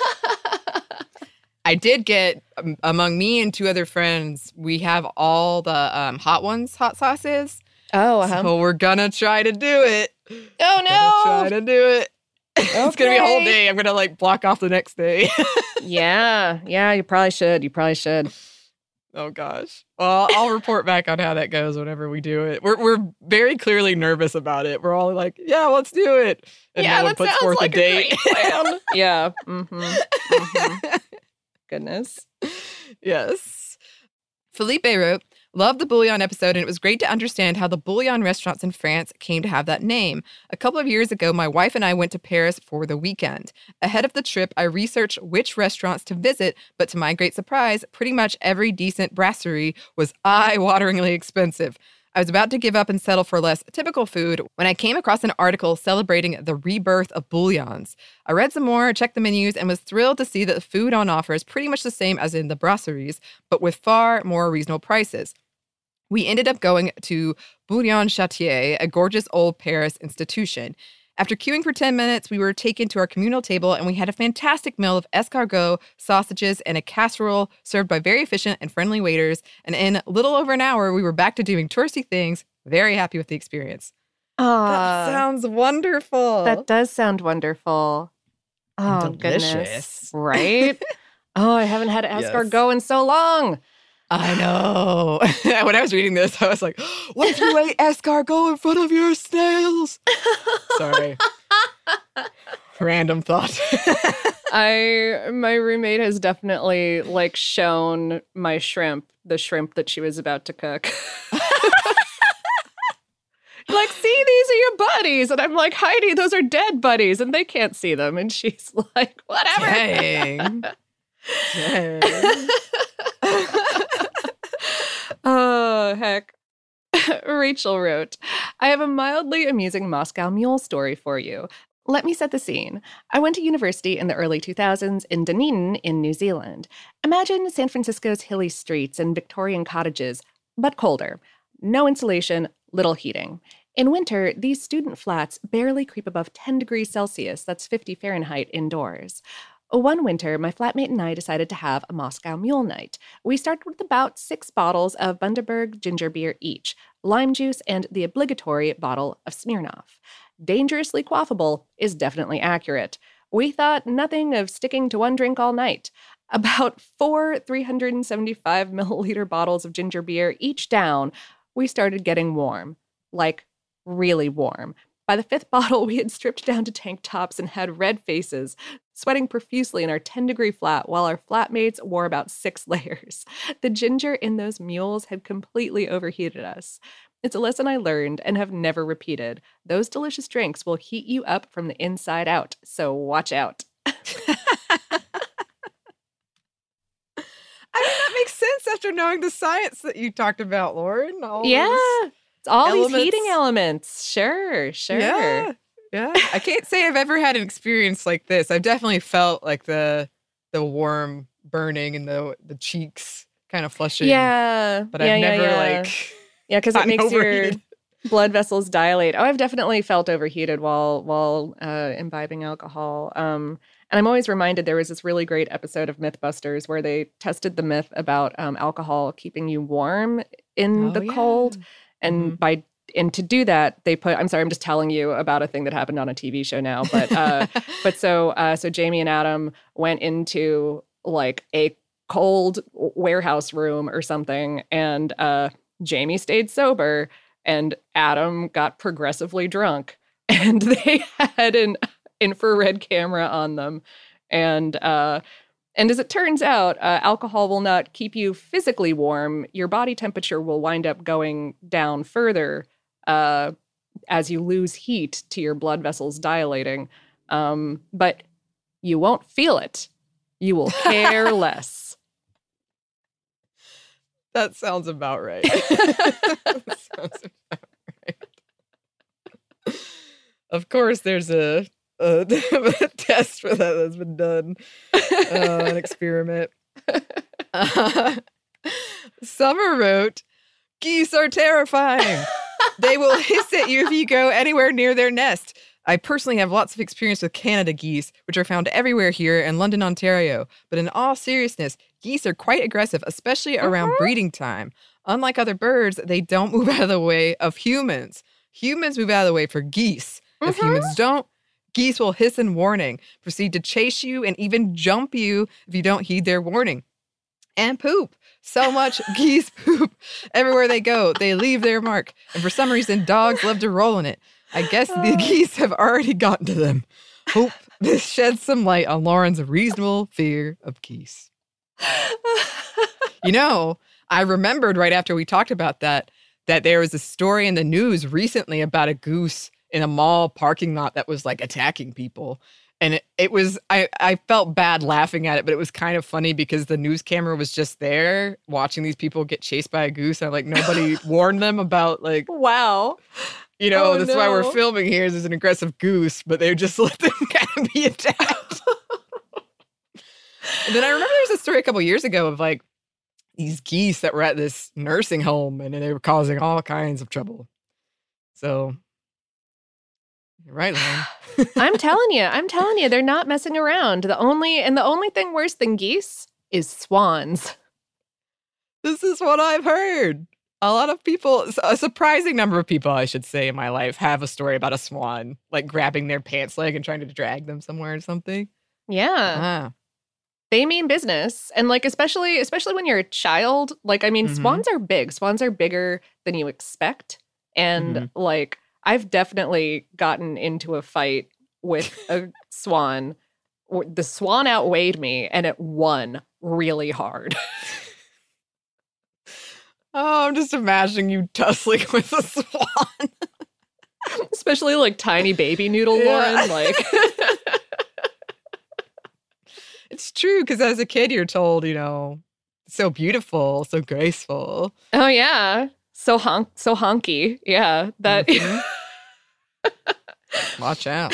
I did get, um, among me and two other friends, we have all the um, Hot Ones hot sauces. Oh, uh-huh. So we're going to try to do it. Oh, no. Try to do it. Okay. It's going to be a whole day. I'm going to like block off the next day. yeah. Yeah, you probably should. You probably should. Oh, gosh. Well, I'll report back on how that goes whenever we do it. We're we're very clearly nervous about it. We're all like, yeah, let's do it. And yeah, no one that puts sounds forth like a date. a great plan. yeah. Mm-hmm. Mm-hmm. Goodness. Yes. Felipe wrote, loved the bouillon episode, and it was great to understand how the bouillon restaurants in France came to have that name. A couple of years ago, my wife and I went to Paris for the weekend. Ahead of the trip, I researched which restaurants to visit, but to my great surprise, pretty much every decent brasserie was eye-wateringly expensive. I was about to give up and settle for less typical food when I came across an article celebrating the rebirth of bouillons. I read some more, checked the menus, and was thrilled to see that the food on offer is pretty much the same as in the brasseries, but with far more reasonable prices. We ended up going to Bouillon Châtier, a gorgeous old Paris institution. After queuing for ten minutes, we were taken to our communal table and we had a fantastic meal of escargot, sausages, and a casserole served by very efficient and friendly waiters. And in a little over an hour, we were back to doing touristy things. Very happy with the experience. Uh, that sounds wonderful. That does sound wonderful. Oh, delicious. Goodness. Right? Oh, I haven't had escargot Yes. in so long. I know. When I was reading this, I was like, what if you ate escargot in front of your snails? Sorry. Random thought. I my roommate has definitely like shown my shrimp, the shrimp that she was about to cook. Like, see, these are your buddies. And I'm like, Heidi, those are dead buddies, and they can't see them. And she's like, whatever. Dang. Dang. Oh, heck. Rachel wrote, I have a mildly amusing Moscow Mule story for you. Let me set the scene. I went to university in the early two thousands in Dunedin in New Zealand. Imagine San Francisco's hilly streets and Victorian cottages, but colder. No insulation, little heating. In winter, these student flats barely creep above ten degrees Celsius, that's fifty Fahrenheit, indoors. One winter, my flatmate and I decided to have a Moscow Mule night. We started with about six bottles of Bundaberg ginger beer each, lime juice, and the obligatory bottle of Smirnoff. Dangerously quaffable is definitely accurate. We thought nothing of sticking to one drink all night. About four three hundred seventy-five milliliter bottles of ginger beer each down, we started getting warm. Like, really warm. By the fifth bottle, we had stripped down to tank tops and had red faces, sweating profusely in our ten-degree flat while our flatmates wore about six layers. The ginger in those mules had completely overheated us. It's a lesson I learned and have never repeated. Those delicious drinks will heat you up from the inside out, so watch out. I mean, that makes sense after knowing the science that you talked about, Lauren. All yeah. those It's all elements. these heating elements. Sure, sure. Yeah. Yeah. I can't say I've ever had an experience like this. I've definitely felt like the the warm burning in the the cheeks kind of flushing. Yeah. But yeah, I've yeah, never yeah. like Yeah, because it makes overheated. your blood vessels dilate. Oh, I've definitely felt overheated while while uh, imbibing alcohol. Um, and I'm always reminded there was this really great episode of Mythbusters where they tested the myth about um, alcohol keeping you warm in Oh, the yeah. cold. And Mm-hmm. by and to do that, they put. I'm sorry, I'm just telling you about a thing that happened on a T V show now. But uh, but so uh, so Jamie and Adam went into like a cold warehouse room or something, and uh, Jamie stayed sober, and Adam got progressively drunk, and they had an infrared camera on them, and. Uh, And as it turns out, uh, alcohol will not keep you physically warm. Your body temperature will wind up going down further uh, as you lose heat to your blood vessels dilating. Um, but you won't feel it. You will care less. That sounds about right. That sounds about right. Of course, there's a Uh, a test for that that's been done, uh, an experiment. Uh, Summer wrote, geese are terrifying. They will hiss at you if you go anywhere near their nest. I personally have lots of experience with Canada geese, which are found everywhere here in London, Ontario. But in all seriousness, geese are quite aggressive, especially around uh-huh. breeding time. Unlike other birds, they don't move out of the way of humans. Humans move out of the way for geese. Uh-huh. If humans don't, geese will hiss in warning, proceed to chase you, and even jump you if you don't heed their warning. And poop. So much geese poop. Everywhere they go, they leave their mark. And for some reason, dogs love to roll in it. I guess the geese have already gotten to them. Hope this sheds some light on Lauren's reasonable fear of geese. You know, I remembered right after we talked about that, that there was a story in the news recently about a goose in a mall parking lot that was like attacking people. And it, it was, I, I felt bad laughing at it, but it was kind of funny because the news camera was just there watching these people get chased by a goose. And like nobody warned them about like, wow. You know, oh, that's no. why we're filming here. There's an aggressive goose, but they just let them kind of be attacked. And then I remember there was a story a couple years ago of like these geese that were at this nursing home and they were causing all kinds of trouble. So, you're right, Lauren. I'm telling you, I'm telling you, they're not messing around. The only, and the only thing worse than geese is swans. This is what I've heard. A lot of people, a surprising number of people, I should say, in my life have a story about a swan, like grabbing their pants leg and trying to drag them somewhere or something. Yeah. Ah. They mean business. And like, especially, especially when you're a child, like, I mean, mm-hmm. swans are big. Swans are bigger than you expect. And mm-hmm. like, I've definitely gotten into a fight with a swan. The swan outweighed me and it won really hard. Oh, I'm just imagining you tussling with a swan. Especially like tiny baby noodle yeah. Lauren. Like it's true, because as a kid you're told, you know, so beautiful, so graceful. Oh yeah. So honk so honky. Yeah. That mm-hmm. Watch out.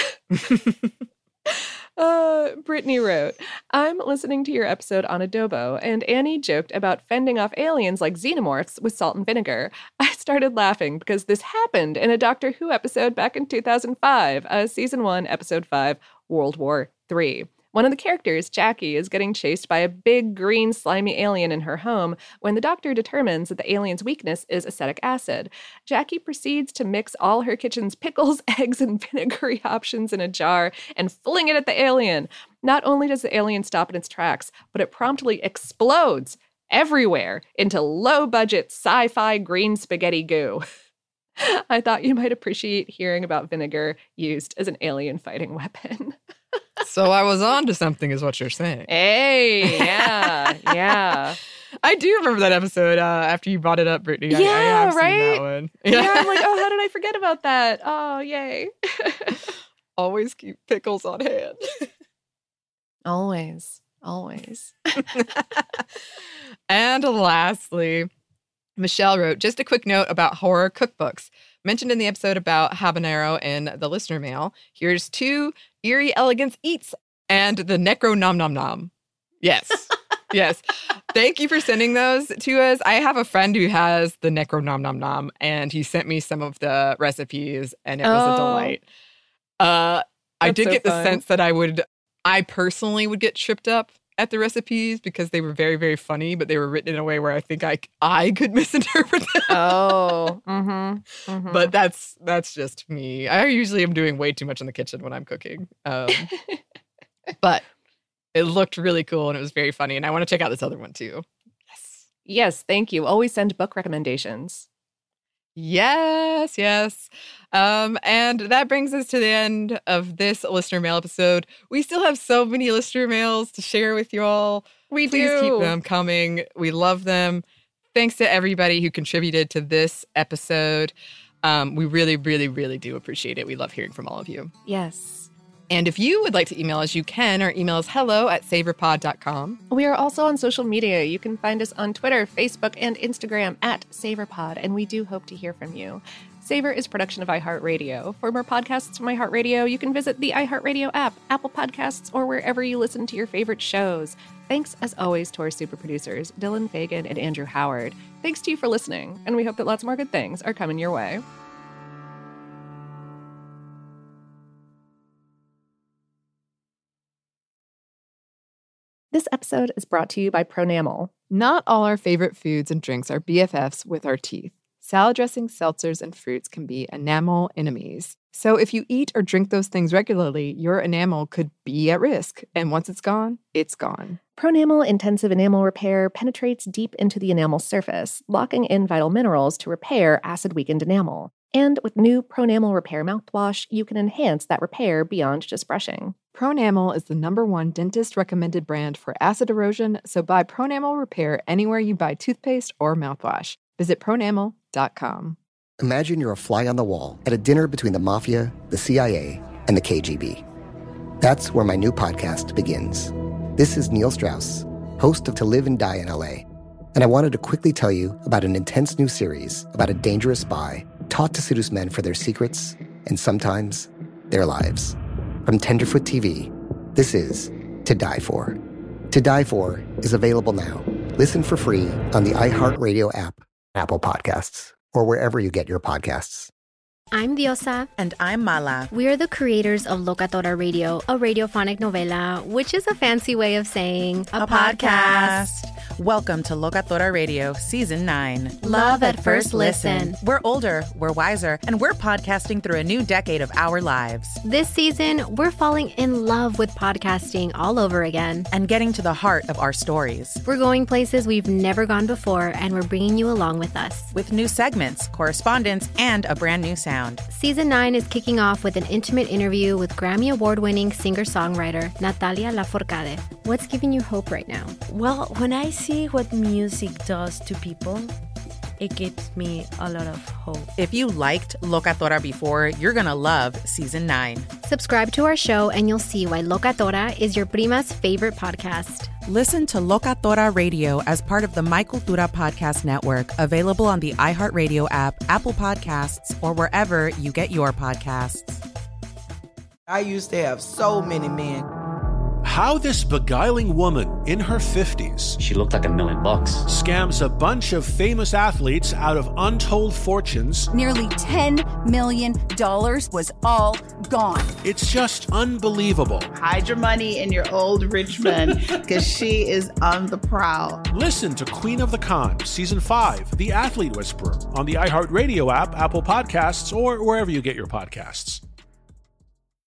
Uh, Brittany wrote, I'm listening to your episode on adobo, and Annie joked about fending off aliens like xenomorphs with salt and vinegar. I started laughing because this happened in a Doctor Who episode back in two thousand five, uh, season one, episode five, World War Three. One of the characters, Jackie, is getting chased by a big, green, slimy alien in her home when the doctor determines that the alien's weakness is acetic acid. Jackie proceeds to mix all her kitchen's pickles, eggs, and vinegary options in a jar and fling it at the alien. Not only does the alien stop in its tracks, but it promptly explodes everywhere into low-budget sci-fi green spaghetti goo. I thought you might appreciate hearing about vinegar used as an alien fighting weapon. So I was on to something is what you're saying. Hey, yeah, yeah. I do remember that episode uh, after you brought it up, Brittany. Yeah, I, I have right? seen that one. Yeah. yeah, I'm like, oh, how did I forget about that? Oh, yay. Always keep pickles on hand. Always, always. And lastly, Michelle wrote, just a quick note about horror cookbooks. Mentioned in the episode about habanero in the listener mail. Here's two Eerie Elegance Eats and the Necro Nom Nom Nom. Yes. Yes. Thank you for sending those to us. I have a friend who has the Necro Nom Nom Nom, and he sent me some of the recipes, and it was oh, a delight. Uh, I did so get fun. the sense that I would, I personally would get tripped up at the recipes because they were very, very funny, but they were written in a way where I think I, I could misinterpret them. Oh, mm-hmm, mm-hmm. But that's that's just me. I usually am doing way too much in the kitchen when I'm cooking. Um, but it looked really cool and it was very funny. And I want to check out this other one too. Yes. Yes, thank you. Always send book recommendations. Yes, yes. Um, and that brings us to the end of this listener mail episode. We still have so many listener mails to share with you all. We Please do. keep them coming. We love them. Thanks to everybody who contributed to this episode. Um, we really, really, really do appreciate it. We love hearing from all of you. Yes. And if you would like to email us, you can. Our email is hello at savorpod dot com. We are also on social media. You can find us on Twitter, Facebook, and Instagram at SavorPod, and we do hope to hear from you. Savor is a production of iHeartRadio. For more podcasts from iHeartRadio, you can visit the iHeartRadio app, Apple Podcasts, or wherever you listen to your favorite shows. Thanks, as always, to our super producers, Dylan Fagan and Andrew Howard. Thanks to you for listening, and we hope that lots more good things are coming your way. This episode is brought to you by Pronamel. Not all our favorite foods and drinks are B F Fs with our teeth. Salad dressings, seltzers, and fruits can be enamel enemies. So if you eat or drink those things regularly, your enamel could be at risk. And once it's gone, it's gone. Pronamel Intensive Enamel Repair penetrates deep into the enamel surface, locking in vital minerals to repair acid-weakened enamel. And with new Pronamel Repair mouthwash, you can enhance that repair beyond just brushing. Pronamel is the number one dentist-recommended brand for acid erosion, so buy Pronamel Repair anywhere you buy toothpaste or mouthwash. Visit pronamel dot com. Imagine you're a fly on the wall at a dinner between the Mafia, the C I A, and the K G B. That's where my new podcast begins. This is Neil Strauss, host of To Live and Die in L A, and I wanted to quickly tell you about an intense new series about a dangerous spy taught to seduce men for their secrets and sometimes their lives. From Tenderfoot T V, this is To Die For. To Die For is available now. Listen for free on the iHeartRadio app, Apple Podcasts, or wherever you get your podcasts. I'm Diosa. And I'm Mala. We are the creators of Locatora Radio, a radiophonic novela, which is a fancy way of saying a, a podcast. podcast. Welcome to Locatora Radio, Season nine. Love at first listen. We're older, we're wiser, and we're podcasting through a new decade of our lives. This season, we're falling in love with podcasting all over again. And getting to the heart of our stories. We're going places we've never gone before, and we're bringing you along with us. With new segments, correspondence, and a brand new sound. Season nine is kicking off with an intimate interview with Grammy Award-winning singer-songwriter Natalia Lafourcade. What's giving you hope right now? Well, when I see what music does to people, it gives me a lot of hope. If you liked Locatora before, you're going to love Season nine. Subscribe to our show and you'll see why Locatora is your prima's favorite podcast. Listen to Locatora Radio as part of the My Cultura Podcast Network, available on the iHeartRadio app, Apple Podcasts, or wherever you get your podcasts. I used to have so many men. How this beguiling woman in her fifties, she looked like a million bucks, scams a bunch of famous athletes out of untold fortunes. Nearly ten million dollars was all gone. It's just unbelievable. Hide your money in your old rich man, because she is on the prowl. Listen to Queen of the Con, Season five, The Athlete Whisperer, on the iHeartRadio app, Apple Podcasts, or wherever you get your podcasts.